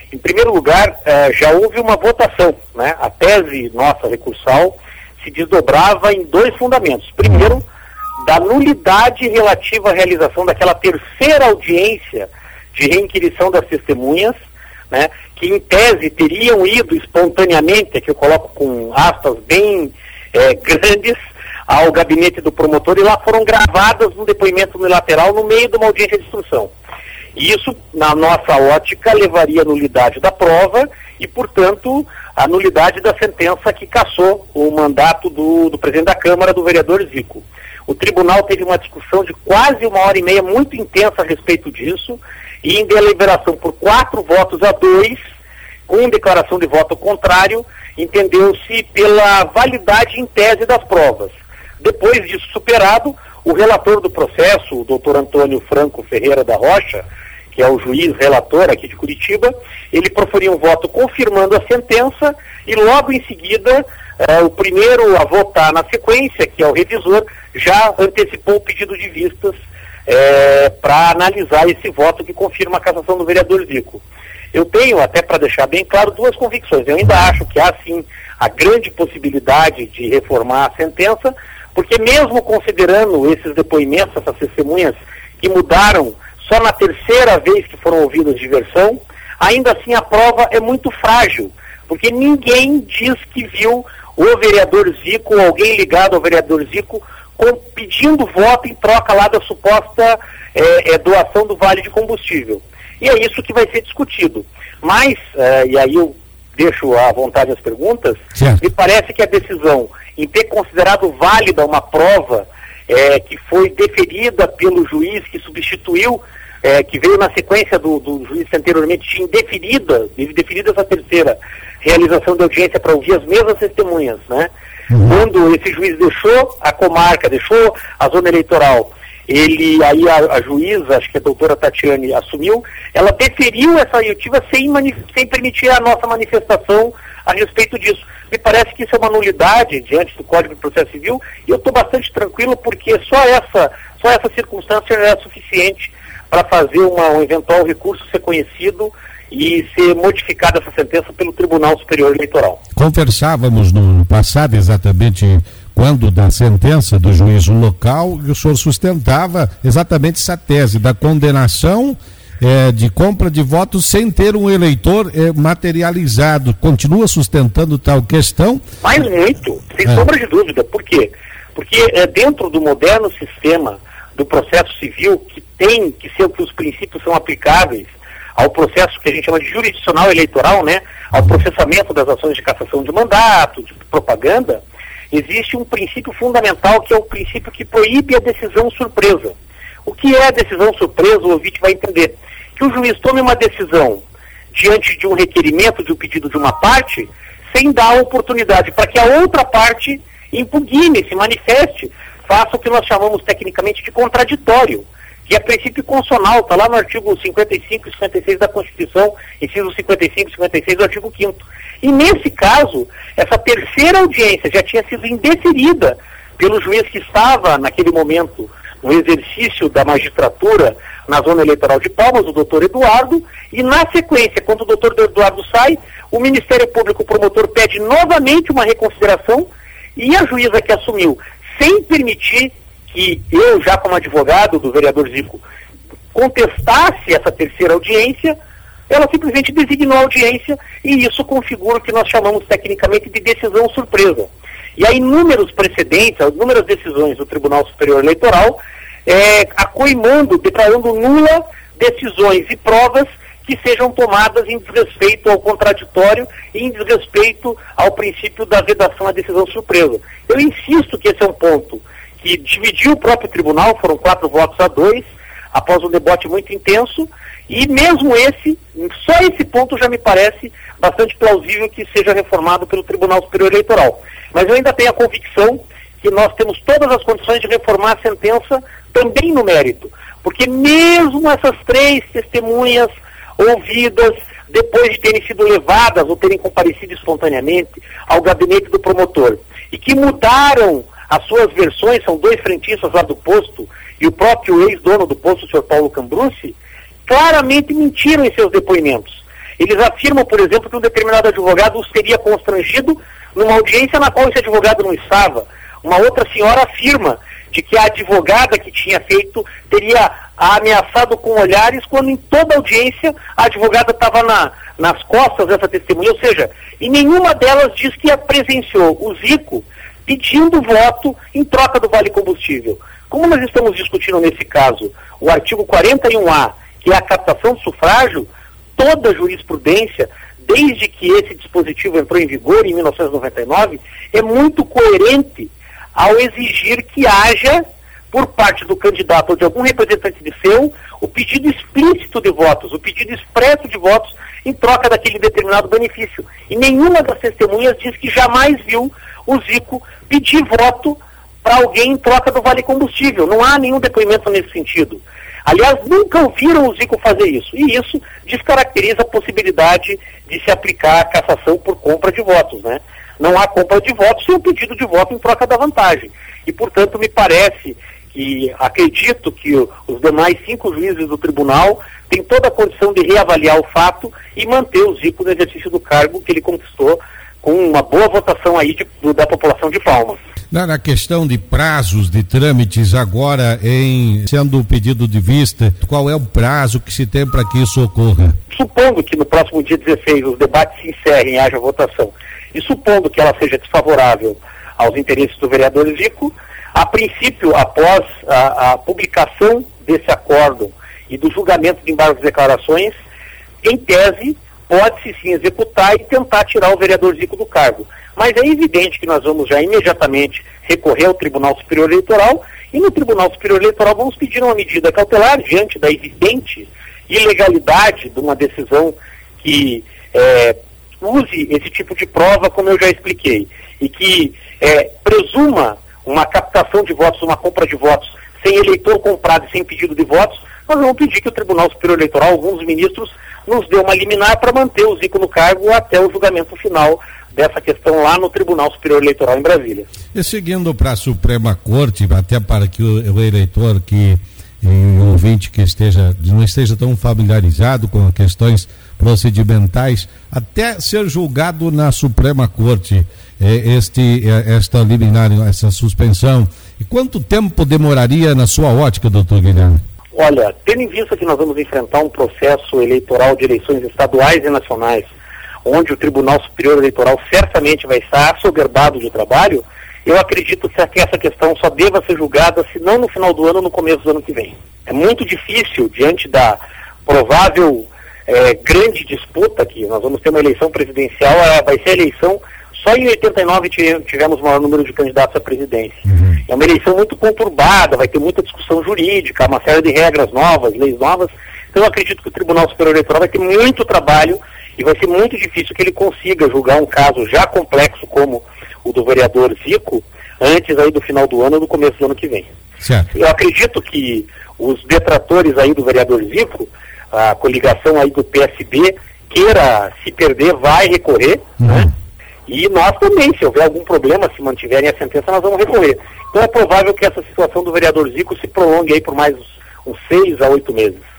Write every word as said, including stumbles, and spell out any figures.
Em primeiro lugar, eh, já houve uma votação, né? A tese nossa recursal se desdobrava em dois fundamentos. Primeiro, da nulidade relativa à realização daquela terceira audiência de reinquirição das testemunhas, né? Que em tese teriam ido espontaneamente, aqui eu coloco com aspas bem eh, grandes, ao gabinete do promotor, e lá foram gravadas no depoimento unilateral no meio de uma audiência de instrução. Isso, na nossa ótica, levaria à nulidade da prova e, portanto, à nulidade da sentença que cassou o mandato do, do presidente da Câmara, do vereador Zico. O tribunal teve uma discussão de quase uma hora e meia muito intensa a respeito disso, e em deliberação por quatro votos a dois, com declaração de voto contrário, entendeu-se pela validade em tese das provas. Depois disso superado, o relator do processo, o doutor Antônio Franco Ferreira da Rocha, que é o juiz relator aqui de Curitiba, ele proferiu um voto confirmando a sentença e logo em seguida, eh, o primeiro a votar na sequência, que é o revisor, já antecipou o pedido de vistas eh, para analisar esse voto que confirma a cassação do vereador Zico. Eu tenho, até para deixar bem claro, duas convicções. Eu ainda acho que há sim a grande possibilidade de reformar a sentença, porque mesmo considerando esses depoimentos, essas testemunhas que mudaram só na terceira vez que foram ouvidas de versão, ainda assim a prova é muito frágil, porque ninguém diz que viu o vereador Zico ou alguém ligado ao vereador Zico com, pedindo voto em troca lá da suposta é, é, doação do vale de combustível. E é isso que vai ser discutido. Mas, é, e aí eu deixo à vontade as perguntas, certo. Me parece que a decisão em ter considerado válida uma prova é, que foi deferida pelo juiz que substituiu, é, que veio na sequência do, do juiz que anteriormente tinha indeferida, deferida essa terceira realização de audiência para ouvir as mesmas testemunhas, né? Uhum. Quando esse juiz deixou a comarca, deixou a zona eleitoral, ele, aí a, a juíza, acho que a doutora Tatiane assumiu, ela deferiu essa oitiva sem, sem permitir a nossa manifestação a respeito disso. Me parece que isso é uma nulidade diante do Código de Processo Civil, e eu estou bastante tranquilo porque só essa, só essa circunstância já é suficiente para fazer uma, um eventual recurso ser conhecido e ser modificada essa sentença pelo Tribunal Superior Eleitoral. Conversávamos no passado exatamente quando da sentença do juízo local, e o senhor sustentava exatamente essa tese da condenação É, de compra de votos sem ter um eleitor é, materializado. Continua sustentando tal questão? Mas muito, sem é. sombra de dúvida. Por quê? Porque é, dentro do moderno sistema do processo civil, que tem que ser que os princípios são aplicáveis ao processo que a gente chama de jurisdicional eleitoral, né, ao processamento das ações de cassação de mandato, de propaganda, existe um princípio fundamental que é o princípio que proíbe a decisão surpresa. O que é a decisão surpresa, o ouvinte vai entender. Que o juiz tome uma decisão diante de um requerimento, de um pedido de uma parte, sem dar a oportunidade para que a outra parte impugne, se manifeste, faça o que nós chamamos tecnicamente de contraditório, que é princípio constitucional, está lá no artigo cinquenta e cinco e cinquenta e seis da Constituição, inciso cinquenta e cinco e cinquenta e seis do artigo quinto. E nesse caso, essa terceira audiência já tinha sido indeferida pelo juiz que estava, naquele momento, no exercício da magistratura na zona eleitoral de Palmas, o doutor Eduardo, e na sequência, quando o doutor Eduardo sai, o Ministério Público Promotor pede novamente uma reconsideração e a juíza que assumiu, sem permitir que eu, já como advogado do vereador Zico, contestasse essa terceira audiência, ela simplesmente designou a audiência e isso configura o que nós chamamos tecnicamente de decisão surpresa. E há inúmeros precedentes, inúmeras decisões do Tribunal Superior Eleitoral, é, acoimando, declarando nula decisões e provas que sejam tomadas em desrespeito ao contraditório e em desrespeito ao princípio da vedação à decisão surpresa. Eu insisto que esse é um ponto que dividiu o próprio tribunal, foram quatro votos a dois, após um debate muito intenso, e mesmo esse, só esse ponto já me parece bastante plausível que seja reformado pelo Tribunal Superior Eleitoral. Mas eu ainda tenho a convicção que nós temos todas as condições de reformar a sentença também no mérito, porque mesmo essas três testemunhas ouvidas, depois de terem sido levadas ou terem comparecido espontaneamente ao gabinete do promotor, e que mudaram as suas versões, são dois frentistas lá do posto, e o próprio ex-dono do posto, o senhor Paulo Cambrucci, claramente mentiram em seus depoimentos. Eles afirmam, por exemplo, que um determinado advogado os teria constrangido numa audiência na qual esse advogado não estava. Uma outra senhora afirma de que a advogada que tinha feito teria ameaçado com olhares quando em toda a audiência a advogada estava na, nas costas dessa testemunha. Ou seja, e nenhuma delas diz que a presenciou o Zico pedindo voto em troca do Vale Combustível. Como nós estamos discutindo nesse caso o artigo quarenta e um A, que é a captação de sufrágio, toda a jurisprudência, desde que esse dispositivo entrou em vigor em mil novecentos e noventa e nove, é muito coerente ao exigir que haja, por parte do candidato ou de algum representante de seu, o pedido explícito de votos, o pedido expresso de votos em troca daquele determinado benefício. E nenhuma das testemunhas diz que jamais viu o Zico pedir voto para alguém em troca do Vale Combustível. Não há nenhum depoimento nesse sentido. Aliás, nunca ouviram o Zico fazer isso. E isso descaracteriza a possibilidade de se aplicar a cassação por compra de votos, né? Não há compra de votos sem o pedido de voto em troca da vantagem. E, portanto, me parece que, acredito que os demais cinco juízes do tribunal têm toda a condição de reavaliar o fato e manter o Zico no exercício do cargo que ele conquistou com uma boa votação aí de, da população de Palmas. Na, na questão de prazos de trâmites agora, em sendo o pedido de vista, qual é o prazo que se tem para que isso ocorra? Supondo que no próximo dia dezesseis os debates se encerrem e haja votação, e supondo que ela seja desfavorável aos interesses do vereador Zico, a princípio, após a, a publicação desse acórdão e do julgamento de embargos de declarações, em tese, pode-se sim executar e tentar tirar o vereador Zico do cargo. Mas é evidente que nós vamos já imediatamente recorrer ao Tribunal Superior Eleitoral e no Tribunal Superior Eleitoral vamos pedir uma medida cautelar diante da evidente ilegalidade de uma decisão que é, use esse tipo de prova, como eu já expliquei, e que é, presuma uma captação de votos, uma compra de votos sem eleitor comprado e sem pedido de votos. Nós vamos pedir que o Tribunal Superior Eleitoral, alguns ministros, nos dê uma liminar para manter o Zico no cargo até o julgamento final dessa questão lá no Tribunal Superior Eleitoral em Brasília. E seguindo para a Suprema Corte, até para que o, o eleitor que o ouvinte que esteja, não esteja tão familiarizado com questões procedimentais, até ser julgado na Suprema Corte, eh, este, eh, esta liminar, essa suspensão, e quanto tempo demoraria na sua ótica, doutor Guilherme? Olha, tendo em vista que nós vamos enfrentar um processo eleitoral de eleições estaduais e nacionais, onde o Tribunal Superior Eleitoral certamente vai estar assoberbado de trabalho, eu acredito que essa questão só deva ser julgada, se não no final do ano, ou no começo do ano que vem. É muito difícil, diante da provável é, grande disputa, que nós vamos ter uma eleição presidencial, é, vai ser a eleição, só em oitenta e nove tivemos o maior número de candidatos à presidência. Uhum. É uma eleição muito conturbada, vai ter muita discussão jurídica, uma série de regras novas, leis novas. Então eu acredito que o Tribunal Superior Eleitoral vai ter muito trabalho e vai ser muito difícil que ele consiga julgar um caso já complexo como o do vereador Zico, antes aí do final do ano ou no começo do ano que vem. Certo. Eu acredito que os detratores aí do vereador Zico, a coligação aí do P S B, queira se perder, vai recorrer, uhum. né? E nós também, se houver algum problema, se mantiverem a sentença, nós vamos recorrer. Então é provável que essa situação do vereador Zico se prolongue aí por mais uns seis a oito meses.